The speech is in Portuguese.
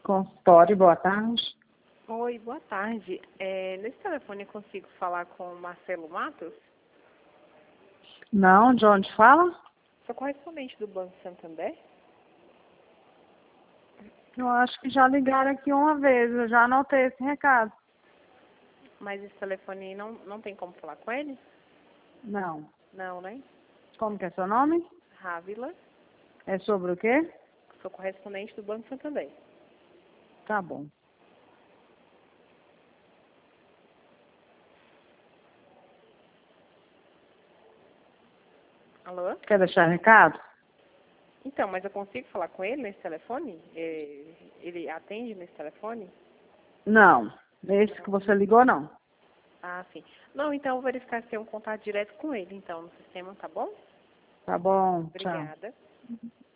Consultório, boa tarde. Oi, boa tarde. Nesse telefone eu consigo falar com o Marcelo Matos? Não, de onde fala? Sou correspondente do Banco Santander? Eu acho que já ligaram aqui uma vez, eu já anotei esse recado. Mas esse telefone não tem como falar com ele? Não. Não, né? Como que é seu nome? Rávila. É sobre o quê? Sou correspondente do Banco Santander. Tá bom. Alô? Quer deixar recado? Então, mas eu consigo falar com ele nesse telefone? Ele atende nesse telefone? Não. Esse que você ligou, não. Ah, sim. Não, então eu vou verificar se tem um contato direto com ele, então, no sistema, tá bom? Tá bom, tchau. Obrigada.